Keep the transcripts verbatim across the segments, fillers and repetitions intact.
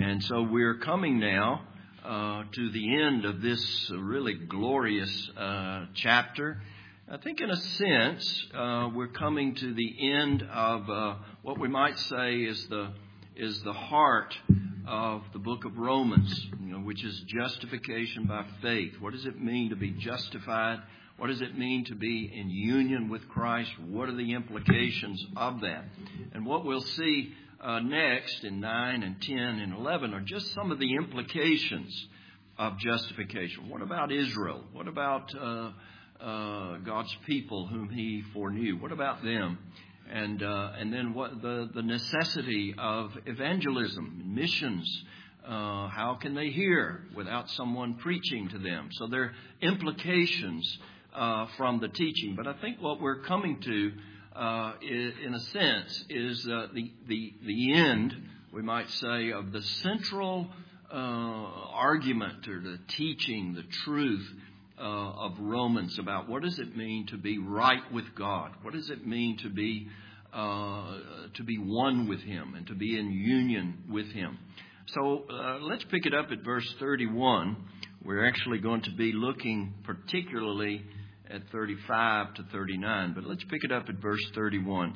And so we're coming now uh, to the end of this really glorious uh, chapter. I think in a sense, uh, we're coming to the end of uh, what we might say is the is the heart of the book of Romans, you know, which is justification by faith. What does it mean to be justified? What does it mean to be in union with Christ? What are the implications of that? And what we'll see uh, next in nine and ten and eleven are just some of the implications of justification. What about Israel? What about uh, uh, God's people whom He foreknew? What about them? And uh, and then what the, the necessity of evangelism, missions. Uh, how can they hear without someone preaching to them? So there are implications uh, from the teaching. But I think what we're coming to, uh, is, in a sense, is uh, the, the, the end, we might say, of the central uh, argument or the teaching, the truth Uh, of Romans about what does it mean to be right with God? What does it mean to be uh, to be one with Him and to be in union with Him? So uh, let's pick it up at verse thirty-one. We're actually going to be looking particularly at thirty-five to thirty-nine, but let's pick it up at verse thirty-one.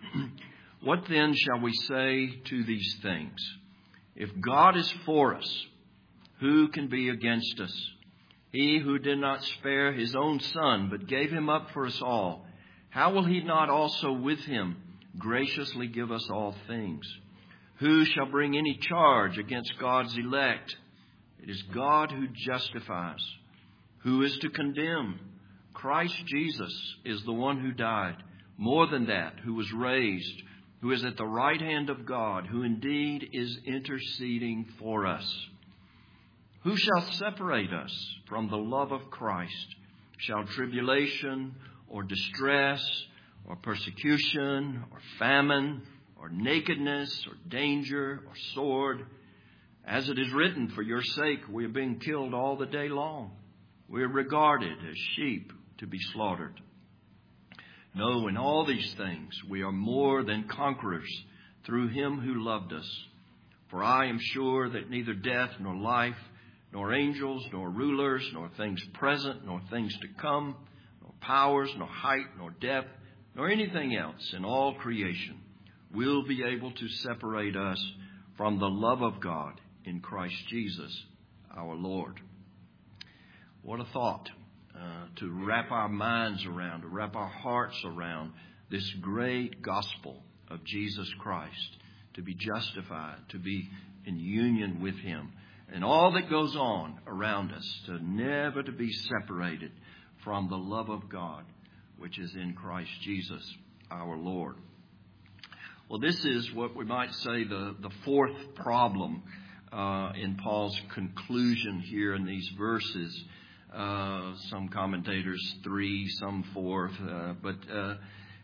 What then shall we say to these things? If God is for us, who can be against us? He who did not spare His own Son, but gave Him up for us all, how will He not also with Him graciously give us all things? Who shall bring any charge against God's elect? It is God who justifies. Who is to condemn? Christ Jesus is the one who died. More than that, who was raised, who is at the right hand of God, who indeed is interceding for us. Who shall separate us from the love of Christ? Shall tribulation or distress or persecution or famine or nakedness or danger or sword? As it is written, for your sake we are being killed all the day long. We are regarded as sheep to be slaughtered. No, in all these things we are more than conquerors through Him who loved us. For I am sure that neither death nor life, nor angels, nor rulers, nor things present, nor things to come, nor powers, nor height, nor depth, nor anything else in all creation will be able to separate us from the love of God in Christ Jesus our Lord. What a thought uh, to wrap our minds around, to wrap our hearts around this great gospel of Jesus Christ, to be justified, to be in union with Him. And all that goes on around us, to never to be separated from the love of God, which is in Christ Jesus, our Lord. Well, this is what we might say the, the fourth problem uh, in Paul's conclusion here in these verses. Uh, some commentators three, some fourth, uh, but uh,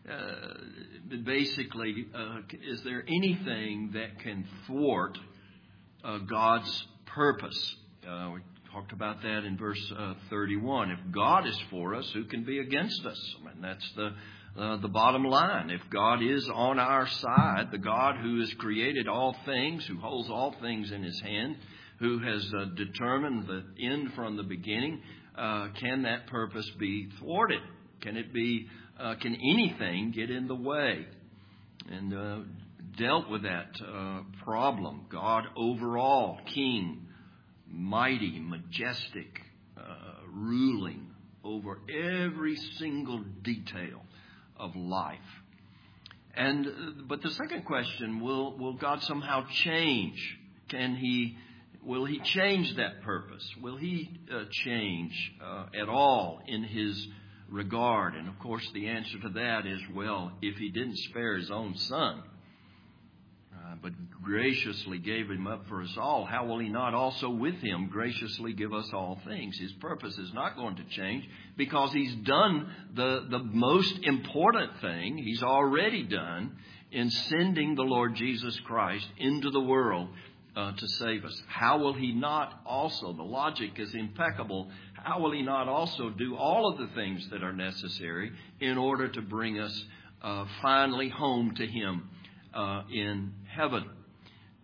uh, basically, uh, is there anything that can thwart uh, God's purpose? Uh, we talked about that in verse uh, thirty-one. If God is for us, who can be against us? I mean, that's the uh, the bottom line. If God is on our side, the God who has created all things, who holds all things in His hand, who has uh, determined the end from the beginning, uh, can that purpose be thwarted? Can it be? Uh, can anything get in the way? And uh, dealt with that uh, problem. God overall, King, mighty, majestic, uh, ruling over every single detail of life. And uh, but the second question: Will will God somehow change? Can He? Will He change that purpose? Will He uh, change uh, at all in His regard? And of course, the answer to that is, well, if He didn't spare His own Son, Uh, but graciously gave Him up for us all, how will He not also with Him graciously give us all things? His purpose is not going to change because He's done the, the most important thing He's already done in sending the Lord Jesus Christ into the world uh, to save us. How will He not also, the logic is impeccable, how will He not also do all of the things that are necessary in order to bring us uh, finally home to Him Uh, in heaven?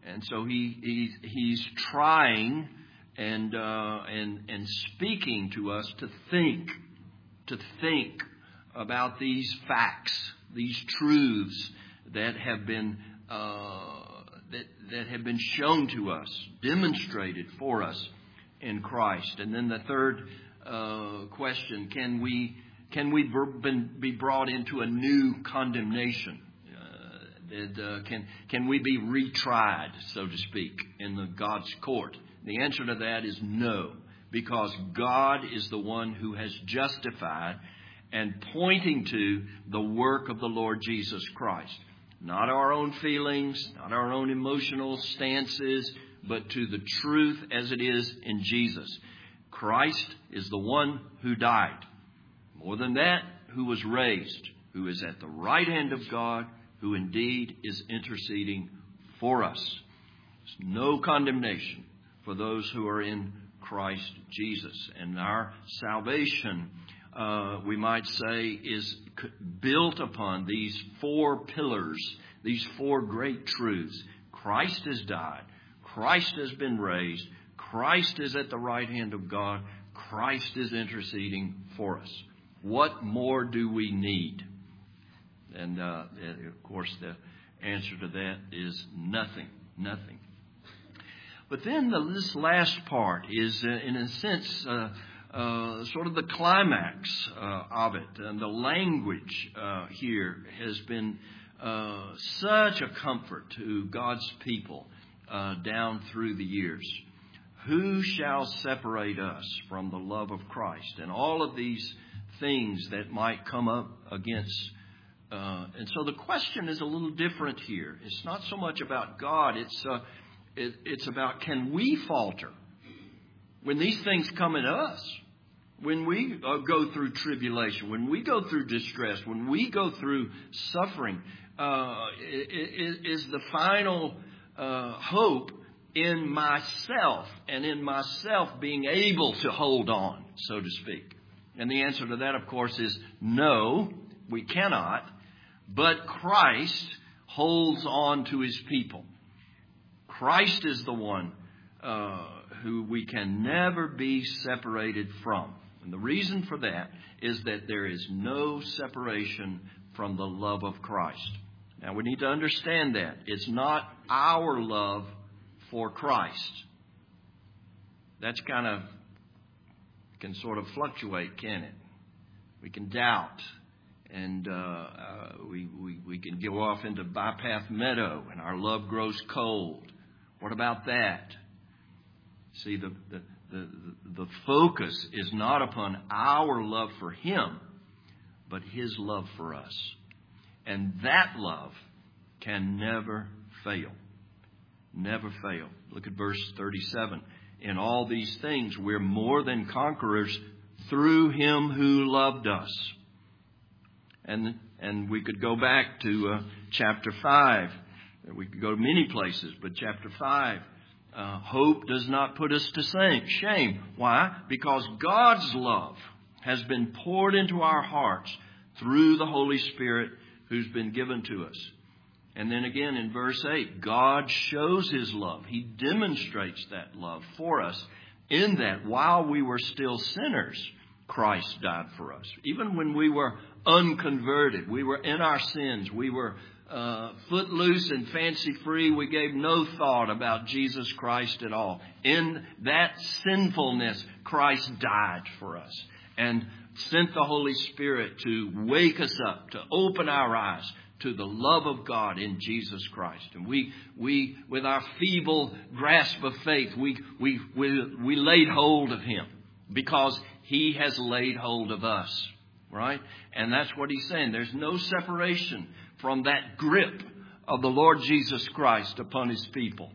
And so he, he he's trying and uh, and and speaking to us to think, to think about these facts, these truths that have been uh, that that have been shown to us, demonstrated for us in Christ. And then the third uh, question: Can we can we be brought into a new condemnation? That, uh, can can we be retried, so to speak, in the God's court? The answer to that is no, because God is the one who has justified, and pointing to the work of the Lord Jesus Christ. Not our own feelings, not our own emotional stances, but to the truth as it is in Jesus. Christ is the one who died. More than that, who was raised, who is at the right hand of God, who indeed is interceding for us. There's no condemnation for those who are in Christ Jesus. And our salvation, uh, we might say, is built upon these four pillars, these four great truths. Christ has died. Christ has been raised. Christ is at the right hand of God. Christ is interceding for us. What more do we need? And, uh, of course, the answer to that is nothing, nothing. But then the, this last part is, uh, in a sense, uh, uh, sort of the climax uh, of it. And the language uh, here has been uh, such a comfort to God's people uh, down through the years. Who shall separate us from the love of Christ? And all of these things that might come up against. Uh, and so the question is a little different here. It's not so much about God. It's uh, it, it's about, can we falter when these things come at us? When we uh, go through tribulation, when we go through distress, when we go through suffering, uh, is, is the final uh, hope in myself and in myself being able to hold on, so to speak? And the answer to that, of course, is no, we cannot. But Christ holds on to his people. Christ is the one uh, who we can never be separated from. And the reason for that is that there is no separation from the love of Christ. Now, we need to understand that. It's not our love for Christ. That's kind of, can sort of fluctuate, can it? We can doubt. And uh, uh, we, we, we can go off into bypath meadow and our love grows cold. What about that? See, the, the, the, the focus is not upon our love for him, but his love for us. And that love can never fail. Never fail. Look at verse thirty-seven. In all these things, we're more than conquerors through him who loved us. And and we could go back to uh, chapter five. We could go to many places, but chapter five, uh, hope does not put us to shame. Why? Because God's love has been poured into our hearts through the Holy Spirit who's been given to us. And then again in verse eight, God shows his love. He demonstrates that love for us in that while we were still sinners, Christ died for us. Even when we were unconverted, we were in our sins, we were uh, footloose and fancy-free, we gave no thought about Jesus Christ at all. In that sinfulness, Christ died for us and sent the Holy Spirit to wake us up, to open our eyes to the love of God in Jesus Christ. And we, we, with our feeble grasp of faith, we, we, we, we laid hold of him because he has laid hold of us, right? And that's what he's saying. There's no separation from that grip of the Lord Jesus Christ upon his people.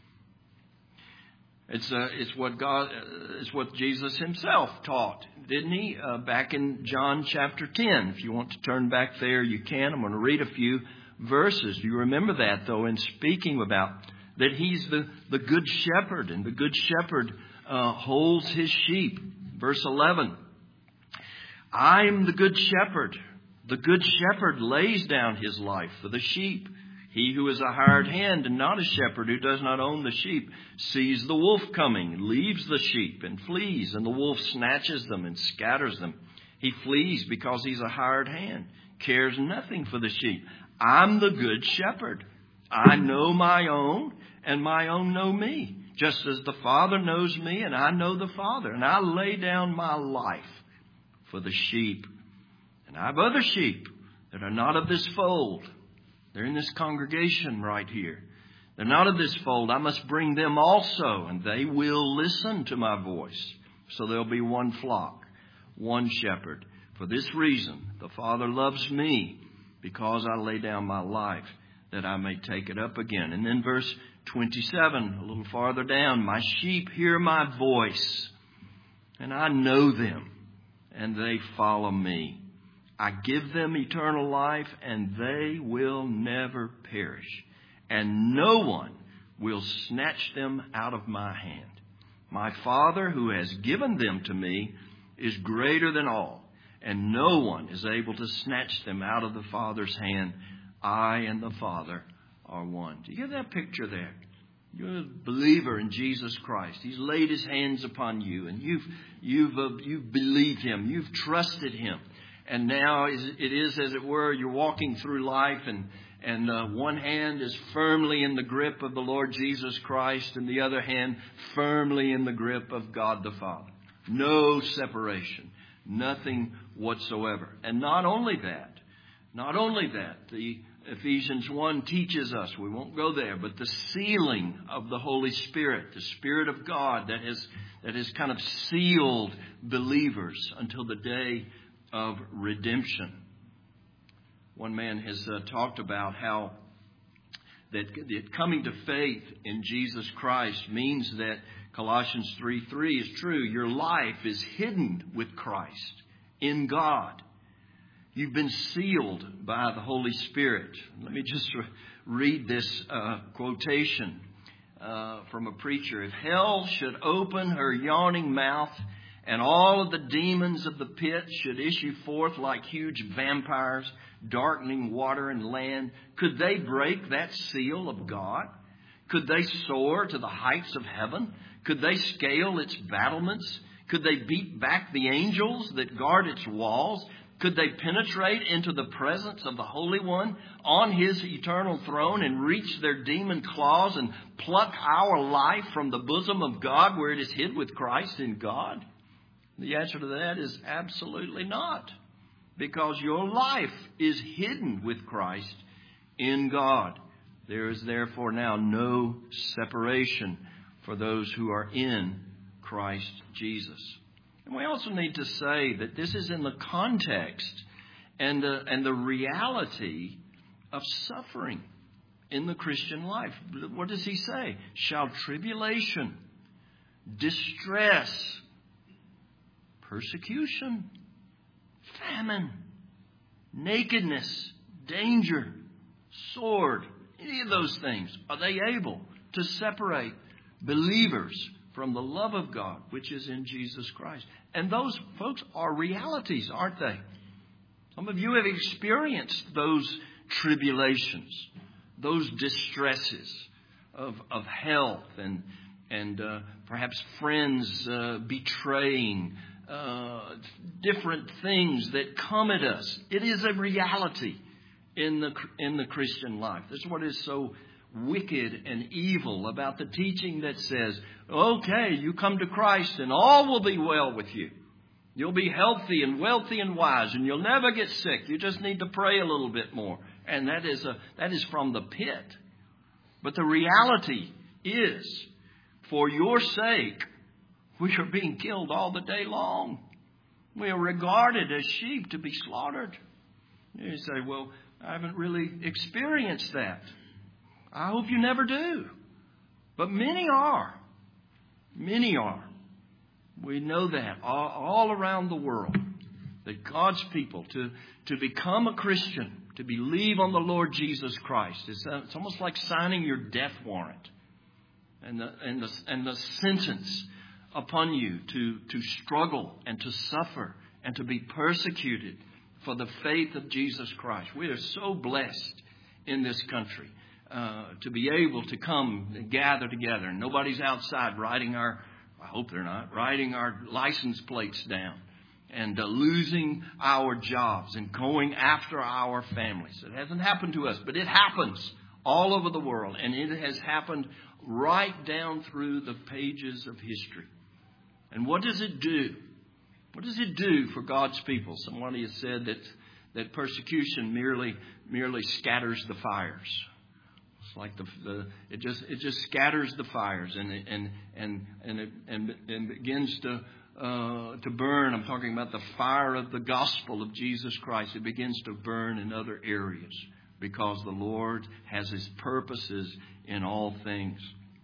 It's uh, it's what God, uh, it's what Jesus himself taught, didn't he? Uh, back in John chapter ten. If you want to turn back there, you can. I'm going to read a few verses. You remember that, though, in speaking about that he's the, the good shepherd, and the good shepherd uh, holds his sheep. Verse eleven. I'm the good shepherd. The good shepherd lays down his life for the sheep. He who is a hired hand and not a shepherd, who does not own the sheep, sees the wolf coming, leaves the sheep and flees, and the wolf snatches them and scatters them. He flees because he's a hired hand, cares nothing for the sheep. I'm the good shepherd. I know my own, and my own know me, just as the Father knows me, and I know the Father. And I lay down my life for the sheep. And I have other sheep that are not of this fold. They're in this congregation right here. They're not of this fold. I must bring them also, and they will listen to my voice. So there'll be one flock, one shepherd. For this reason, the Father loves me, because I lay down my life that I may take it up again. And then verse twenty-seven, a little farther down, my sheep hear my voice, and I know them, and they follow me. I give them eternal life, and they will never perish, and no one will snatch them out of my hand. My Father, who has given them to me, is greater than all, and no one is able to snatch them out of the Father's hand. I and the Father are one. Do you get that picture there? You're a believer in Jesus Christ. He's laid His hands upon you, and you've you've uh, you've believed Him. You've trusted Him. And now it is, as it were, you're walking through life, and and uh, one hand is firmly in the grip of the Lord Jesus Christ, and the other hand firmly in the grip of God the Father. No separation, nothing whatsoever. And not only that, not only that, the Ephesians one teaches us, we won't go there, but the sealing of the Holy Spirit, the Spirit of God that has that has kind of sealed believers until the day of redemption. One man has uh, talked about how that, that coming to faith in Jesus Christ means that Colossians three three is true. Your life is hidden with Christ in God. You've been sealed by the Holy Spirit. Let me just re- read this uh, quotation uh, from a preacher. If hell should open her yawning mouth, and all of the demons of the pit should issue forth like huge vampires, darkening water and land, could they break that seal of God? Could they soar to the heights of heaven? Could they scale its battlements? Could they beat back the angels that guard its walls? Could they penetrate into the presence of the Holy One on His eternal throne and reach their demon claws and pluck our life from the bosom of God where it is hid with Christ in God? The answer to that is absolutely not, because your life is hidden with Christ in God. There is therefore now no separation for those who are in Christ Jesus. And we also need to say that this is in the context and the, and the reality of suffering in the Christian life. What does he say? Shall tribulation, distress, persecution, famine, nakedness, danger, sword, any of those things, are they able to separate believers from the love of God, which is in Jesus Christ? And those, folks, are realities, aren't they? Some of you have experienced those tribulations, those distresses of, of health and, and uh, perhaps friends uh, betraying, uh, different things that come at us. It is a reality in the in the Christian life. This is what is so wicked and evil about the teaching that says, okay, you come to Christ and all will be well with you. You'll be healthy and wealthy and wise, and you'll never get sick. You just need to pray a little bit more. And that is a that is from the pit. But the reality is, for your sake, we are being killed all the day long. We are regarded as sheep to be slaughtered. You say, well, I haven't really experienced that. I hope you never do. But many are. Many are. We know that all, all around the world. That God's people, to, to become a Christian, to believe on the Lord Jesus Christ, it's, uh, it's almost like signing your death warrant. And the, and the, and the sentence upon you to, to struggle and to suffer and to be persecuted for the faith of Jesus Christ. We are so blessed in this country. Uh, to be able to come and gather together. And nobody's outside writing our, I hope they're not, writing our license plates down. And uh, losing our jobs and going after our families. It hasn't happened to us, but it happens all over the world. And it has happened right down through the pages of history. And what does it do? What does it do for God's people? Somebody has said that, that persecution merely merely scatters the fires. It's like the, the it just it just scatters the fires and and and and it, and, and begins to uh, to burn. I'm talking about the fire of the gospel of Jesus Christ. It begins to burn in other areas because the Lord has His purposes in all things.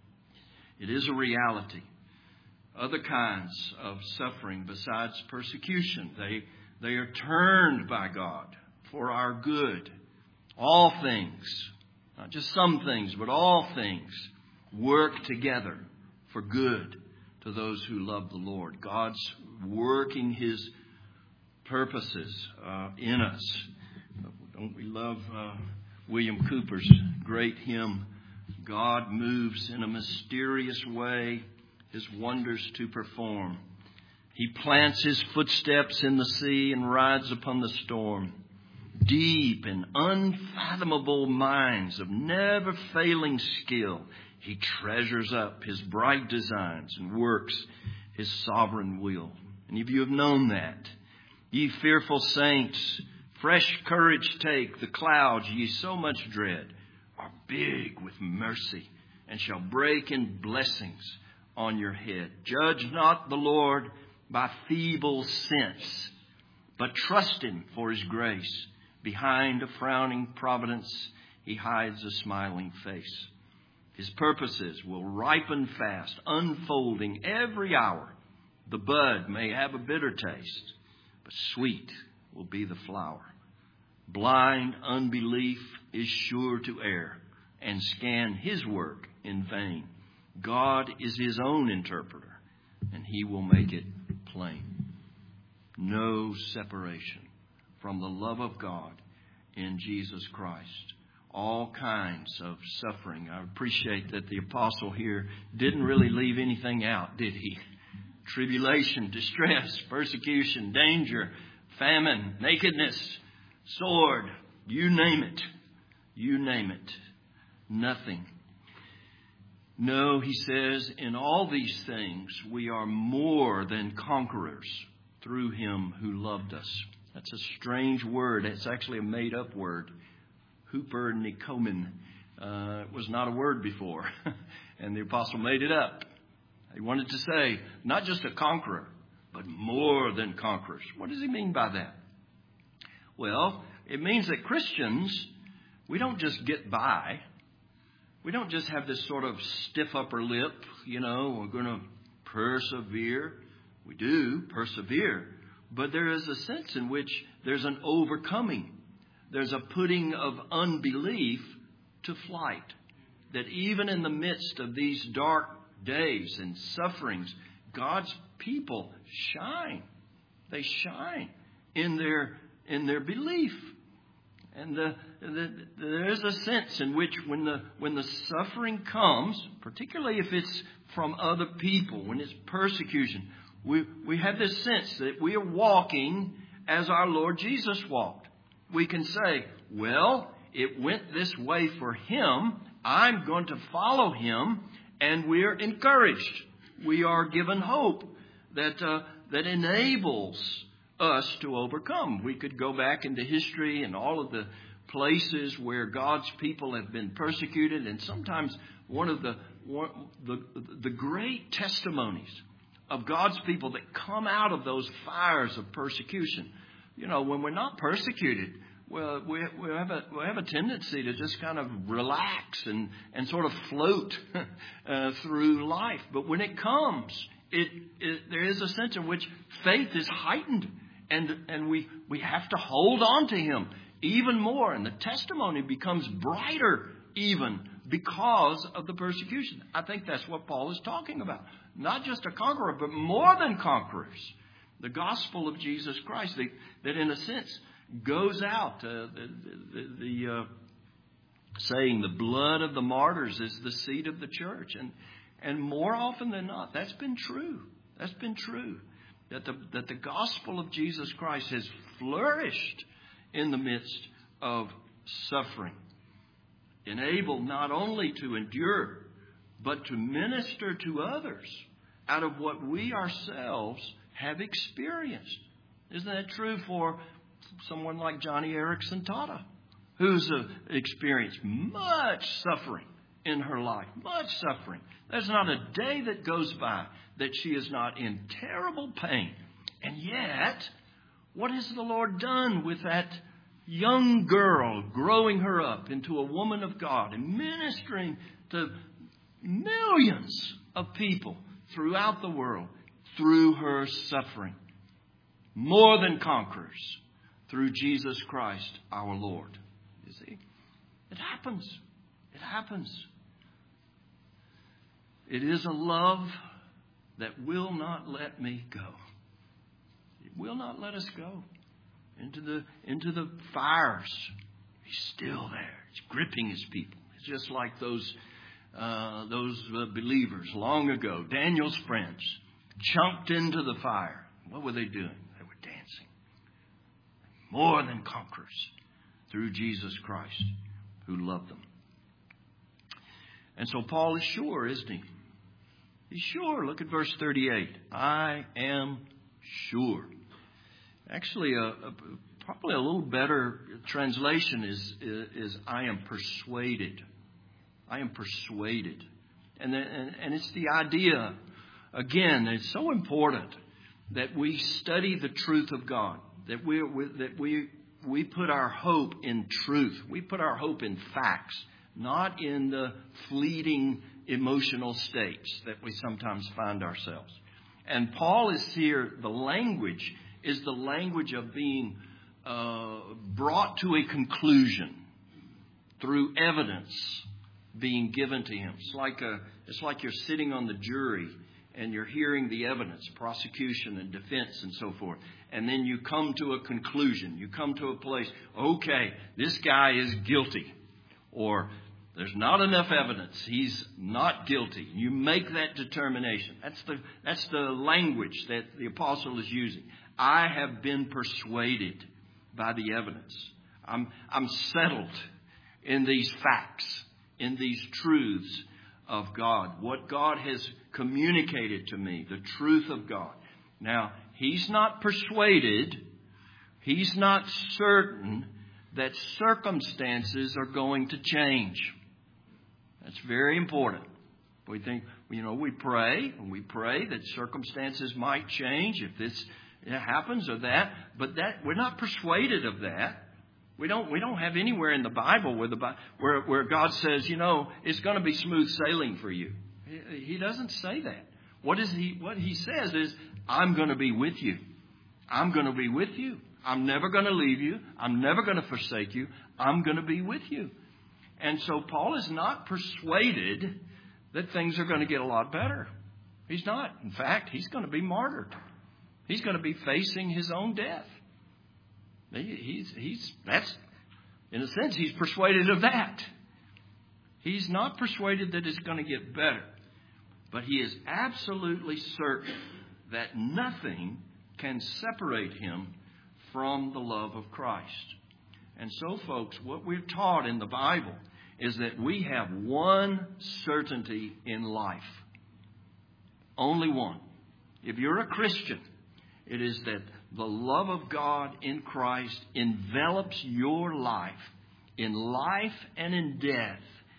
It is a reality. Other kinds of suffering besides persecution, they they are turned by God for our good. All things, not just some things, but all things work together for good to those who love the Lord. God's working His purposes uh, in us. Don't we love uh, William Cooper's great hymn, God moves in a mysterious way His wonders to perform. He plants His footsteps in the sea and rides upon the storm. Deep in unfathomable minds of never failing skill, He treasures up His bright designs and works His sovereign will. Any of you have known that. Ye fearful saints, fresh courage take. The clouds ye so much dread are big with mercy and shall break in blessings on your head. Judge not the Lord by feeble sense, but trust Him for His grace. Behind a frowning providence, He hides a smiling face. His purposes will ripen fast, unfolding every hour. The bud may have a bitter taste, but sweet will be the flower. Blind unbelief is sure to err and scan His work in vain. God is His own interpreter, and He will make it plain. No separation from the love of God in Jesus Christ. All kinds of suffering. I appreciate that the apostle here didn't really leave anything out, did he? Tribulation, distress, persecution, danger, famine, nakedness, sword, you name it. You name it. Nothing. No, he says, in all these things we are more than conquerors through Him who loved us. That's a strange word. It's actually a made-up word. Hooper Nikomen. Uh, it was not a word before. And the apostle made it up. He wanted to say, not just a conqueror, but more than conquerors. What does he mean by that? Well, it means that Christians, we don't just get by. We don't just have this sort of stiff upper lip, you know, we're going to persevere. We do persevere. But there is a sense in which there's an overcoming. There's a putting of unbelief to flight. That even in the midst of these dark days and sufferings, God's people shine. They shine in their in their belief. And the, the, there is a sense in which when the when the suffering comes, particularly if it's from other people, when it's persecution, we we have this sense that we are walking as our Lord Jesus walked. We can say, well, it went this way for Him. I'm going to follow Him, and we're encouraged. We are given hope that uh, that enables us to overcome. We could go back into history and all of the places where God's people have been persecuted, and sometimes one of the one, the the great testimonies of God's people that come out of those fires of persecution. You know, when we're not persecuted, well, we we have a we have a tendency to just kind of relax and and sort of float uh, through life. But when it comes, it, it there is a sense in which faith is heightened. And and we, we have to hold on to Him even more. And the testimony becomes brighter even because of the persecution. I think that's what Paul is talking about. Not just a conqueror, but more than conquerors. The gospel of Jesus Christ that, that in a sense goes out. Uh, the the, the, uh, saying the blood of the martyrs is the seed of the church. And and more often than not, that's been true. That's been true. That the, that the gospel of Jesus Christ has flourished in the midst of suffering, enabled not only to endure, but to minister to others out of what we ourselves have experienced. Isn't that true for someone like Johnny Erickson Tata, who's uh, experienced much suffering in her life, much suffering. There's not a day that goes by that she is not in terrible pain. And yet, what has the Lord done with that young girl, growing her up into a woman of God and ministering to millions of people throughout the world through her suffering? More than conquerors through Jesus Christ our Lord. You see, it happens. It happens. It is a love that will not let me go. It will not let us go into the into the fires. He's still there. He's gripping his people. It's just like those uh, those uh, believers long ago. Daniel's friends jumped into the fire. What were they doing? They were dancing. More than conquerors through Jesus Christ who loved them. And so Paul is sure, isn't he? He's sure. Look at verse thirty-eight. I am sure. Actually, a, a, probably a little better translation is, is, is I am persuaded. I am persuaded. And, the, and, and it's the idea, again, it's so important that we study the truth of God, that we, that we, we put our hope in truth. We put our hope in facts, not in the fleeting emotional states that we sometimes find ourselves. And Paul is here, the language is the language of being uh, brought to a conclusion through evidence being given to him. It's like a, it's like you're sitting on the jury and you're hearing the evidence, prosecution and defense and so forth. And then you come to a conclusion. You come to a place, okay, this guy is guilty. Or there's not enough evidence. He's not guilty. You make that determination. That's the, that's the language that the apostle is using. I have been persuaded by the evidence. I'm, I'm settled in these facts, in these truths of God. What God has communicated to me, the truth of God. Now, he's not persuaded. He's not certain that circumstances are going to change. That's very important. We think, you know, we pray, and we pray that circumstances might change if this happens or that, but that we're not persuaded of that. We don't we don't have anywhere in the Bible where the where where God says, you know, it's going to be smooth sailing for you. He, he doesn't say that. What is he what he says is, I'm going to be with you. I'm going to be with you. I'm never going to leave you. I'm never going to forsake you. I'm going to be with you. And so Paul is not persuaded that things are going to get a lot better. He's not. In fact, he's going to be martyred. He's going to be facing his own death. He, he's, he's, that's, in a sense, he's persuaded of that. He's not persuaded that it's going to get better. But he is absolutely certain that nothing can separate him from the love of Christ. And so, folks, what we're taught in the Bible is that we have one certainty in life. Only one. If you're a Christian, it is that the love of God in Christ envelops your life. In life and in death,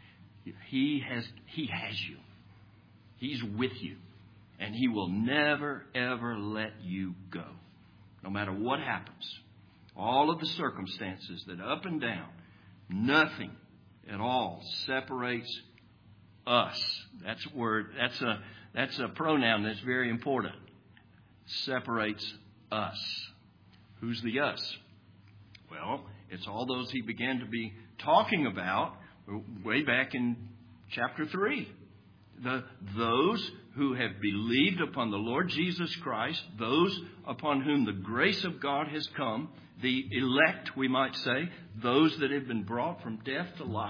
He has, He has you. He's with you. And He will never, ever let you go. No matter what happens. All of the circumstances that up and down, nothing at all separates us. That's a word, that's a, that's a pronoun that's very important. Separates us. Who's the us? Well, it's all those he began to be talking about way back in chapter three. The, those who have believed upon the Lord Jesus Christ, those upon whom the grace of God has come, the elect, we might say, those that have been brought from death to life,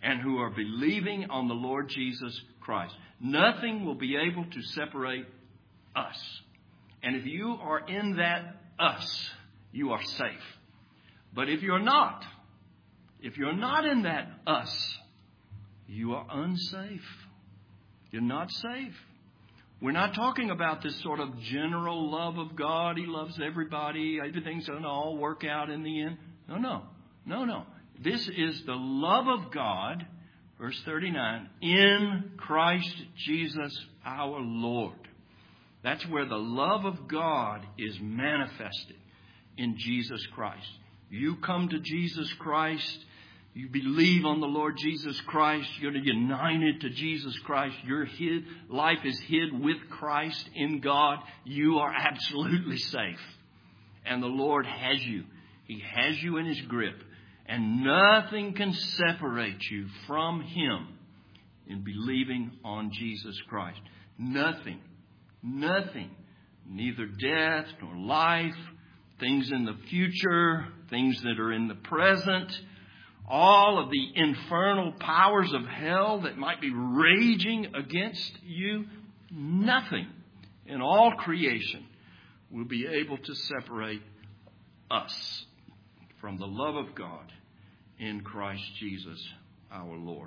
and who are believing on the Lord Jesus Christ. Nothing will be able to separate us. And if you are in that us, you are safe. But if you're not, if you're not in that us, you are unsafe. You're not safe. We're not talking about this sort of general love of God. He loves everybody. Everything's going to all work out in the end. No, no. No, no. This is the love of God, verse thirty-nine, in Christ Jesus our Lord. That's where the love of God is manifested, in Jesus Christ. You come to Jesus Christ. You believe on the Lord Jesus Christ. You're united to Jesus Christ. Your hid, life is hid with Christ in God. You are absolutely safe. And the Lord has you. He has you in His grip. And nothing can separate you from Him in believing on Jesus Christ. Nothing. Nothing. Neither death nor life. Things in the future. Things that are in the present. All of the infernal powers of hell that might be raging against you. Nothing in all creation will be able to separate us from the love of God in Christ Jesus our Lord.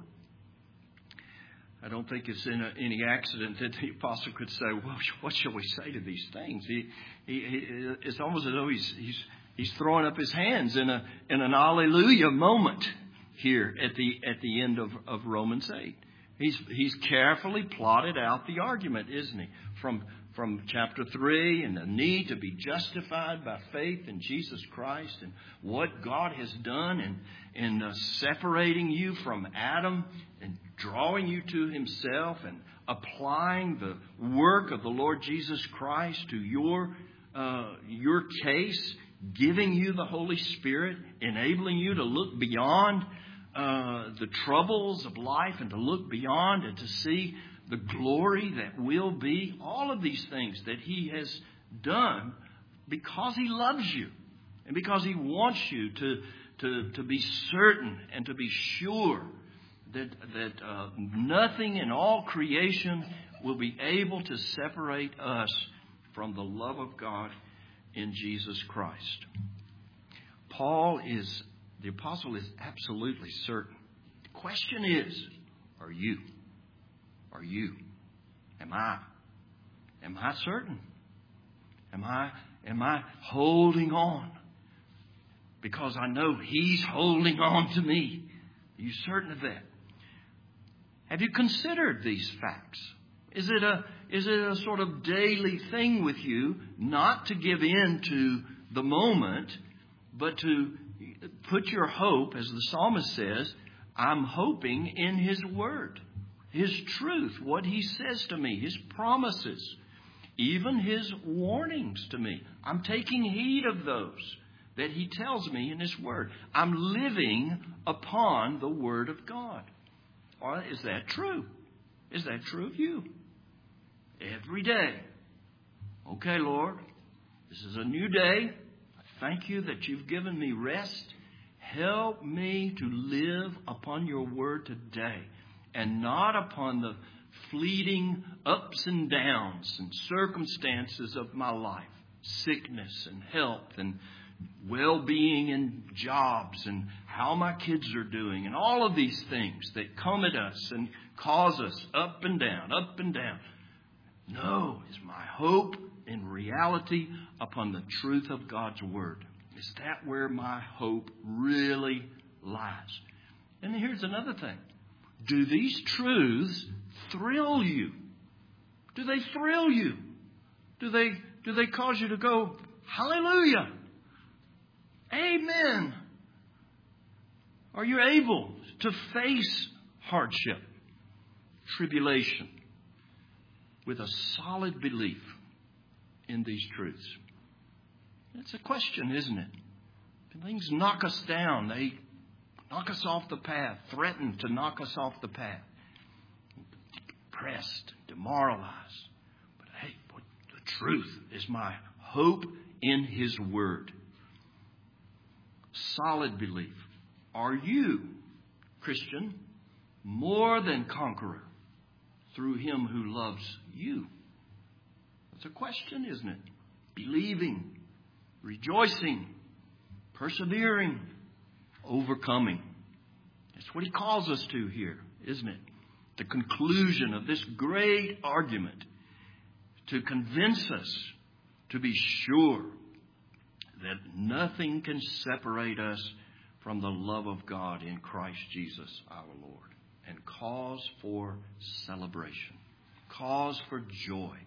I don't think it's in a, any accident that the apostle could say, well, what shall we say to these things? He, he, he, it's almost as though he's, he's, he's throwing up his hands in a in an hallelujah moment here at the at the end of, of Romans eight. He's he's carefully plotted out the argument, isn't he? From from chapter three, and the need to be justified by faith in Jesus Christ, and what God has done in, in uh, separating you from Adam and drawing you to Himself, and applying the work of the Lord Jesus Christ to your uh, your case, giving you the Holy Spirit, enabling you to look beyond uh, the troubles of life and to look beyond and to see the glory that will be, all of these things that He has done because He loves you and because He wants you to, to, to be certain and to be sure that, that uh, nothing in all creation will be able to separate us from the love of God in Jesus Christ. Paul is, the apostle is absolutely certain. The question is, are you? Are you? Am I? Am I certain? Am I, am I holding on? Because I know He's holding on to me. Are you certain of that? Have you considered these facts? Is it a, is it a sort of daily thing with you not to give in to the moment, but to put your hope, as the psalmist says, I'm hoping in His Word. His truth, what He says to me, His promises, even His warnings to me. I'm taking heed of those that He tells me in His Word. I'm living upon the Word of God. Or is that true? Is that true of you? Every day. Okay, Lord, this is a new day. I thank You that You've given me rest. Help me to live upon Your Word today, and not upon the fleeting ups and downs and circumstances of my life. Sickness and health and well-being and jobs and how my kids are doing and all of these things that come at us and cause us up and down, up and down. No, is my hope in reality upon the truth of God's Word? Is that where my hope really lies? And here's another thing. Do these truths thrill you? Do they thrill you? Do they, do they cause you to go, hallelujah, amen? Are you able to face hardship, tribulation, with a solid belief in these truths? It's a question, isn't it? When things knock us down, they knock us off the path, threaten to knock us off the path. Depressed, demoralized. But hey, the truth is my hope in His Word. Solid belief. Are you, Christian, more than conqueror through him who loves you. That's a question, isn't it? Believing, rejoicing, persevering, overcoming. That's what he calls us to here, isn't it? The conclusion of this great argument to convince us to be sure that nothing can separate us from the love of God in Christ Jesus our Lord, and cause for celebration, cause for joy.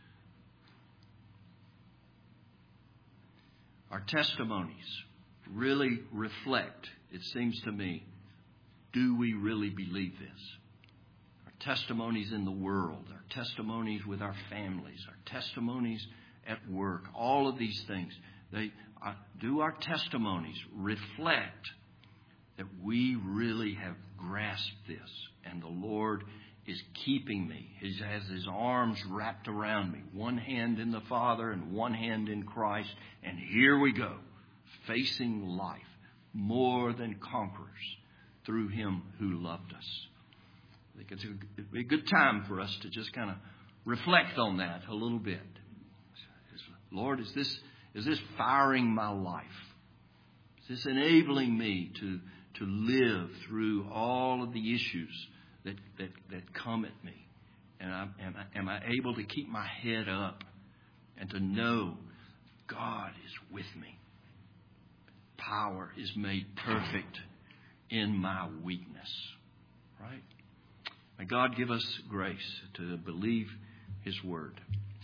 Our testimonies really reflect, it seems to me, do we really believe this? Our testimonies in the world, our testimonies with our families, our testimonies at work, all of these things, they uh, do our testimonies reflect that we really have grasped this, and the Lord is keeping me. He has his arms wrapped around me, one hand in the Father and one hand in Christ, and here we go, facing life more than conquerors through him who loved us. I think it's a, it'd be a good time for us to just kind of reflect on that a little bit. Lord, is this is this firing my life? Is this enabling me to to live through all of the issues that that, that come at me? And I, am, I, am I able to keep my head up and to know God is with me? Power is made perfect in my weakness. Right? May God give us grace to believe his word.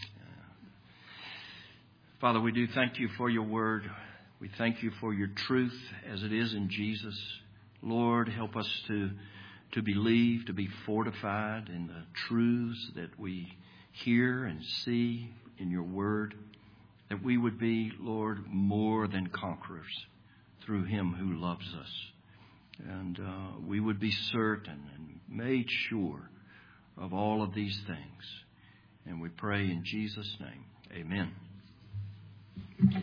Father, we do thank you for your word. We thank you for your truth as it is in Jesus. Lord, help us to, to believe, to be fortified in the truths that we hear and see in your word, that we would be, Lord, more than conquerors through him who loves us. And uh, we would be certain and made sure of all of these things. And we pray in Jesus' name. Amen.